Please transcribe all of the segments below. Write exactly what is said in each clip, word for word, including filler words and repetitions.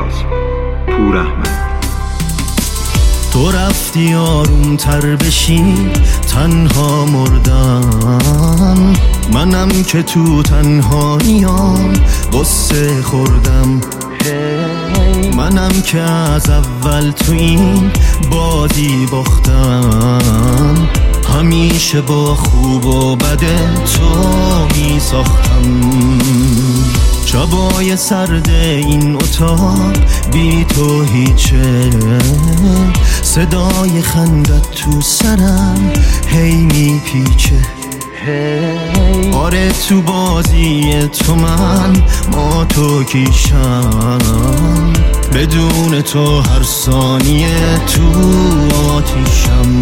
پور احمد. تو رفتی آروم تر بشی، تنها مردم، منم که تو تنهاییام قصه خوردم. منم که از اول تو این بازی باختم، همیشه با خوب و بد تو می ساختم. شبای سرد این اتاق بی تو هیچه، صدای خندت تو سرم هی می پیچه. آره تو بازی تو من ما تو کیشم، بدون تو هر ثانیه تو آتیشم.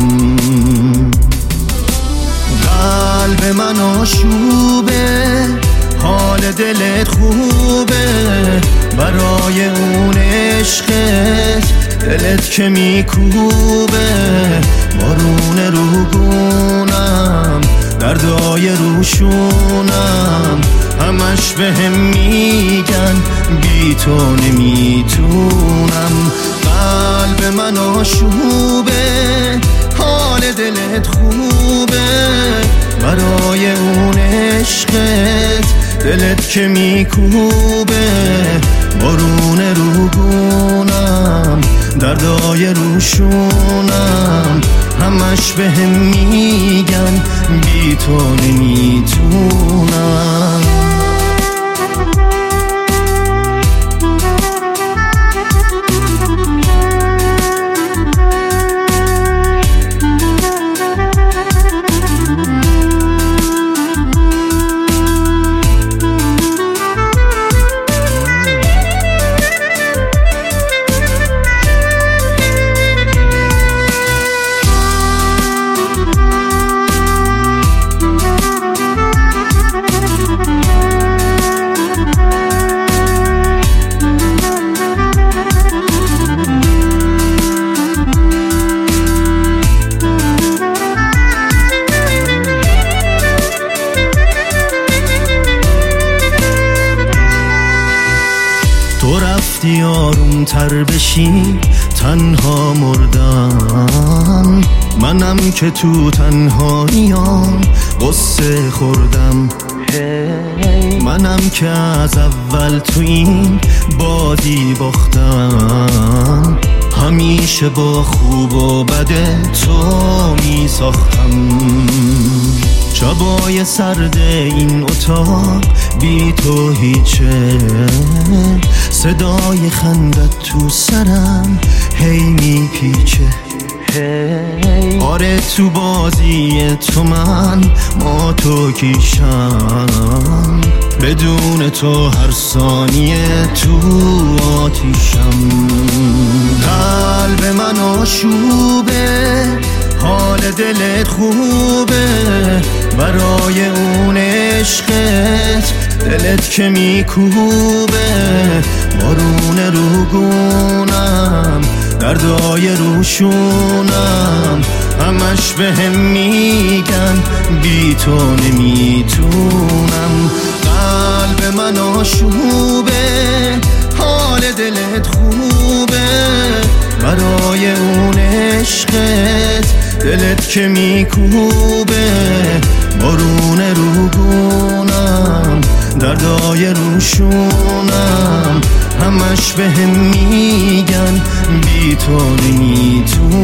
قلب من آشوبه، حال دلت خوبه، برای اون عشقت دلت که میکوبه. بارون رو گونم، دردای روشونم، همش بهم میگن بی تو نمیتونم. قلب من آشوبه، حال دلت خوبه، برای اون عشقت دلت که میکوبه. بارون رو گونم، دردای روشونم، همش بهم میگن بی تو نمیتونم. تو رفتی آروم تر بشی، تنها مردم، منم که تو تنهاییام قصه خوردم. منم که از اول تو این بازی باختم، همیشه با خوب و بد تو می ساختم. شبای سرد این اتاق بی تو هیچه، صدای خندت تو سرم هی می پیچه. آره تو بازی تو من ما تو کیشم، بدون تو هر ثانیه تو آتیشم. قلب من آشوبه، حال دلت خوبه، برای اون عشقت دلت که میکوبه. بارون رو گونم، دردای روشونم، همش بهم میگن بی تو نمیتونم. قلب من آشوبه، حال دلت خوبه، برای اون عشقت دلت که میکوبه. بارون رو گونم، دردای روشونم، همش بهم میگن بی تو نمیتونم.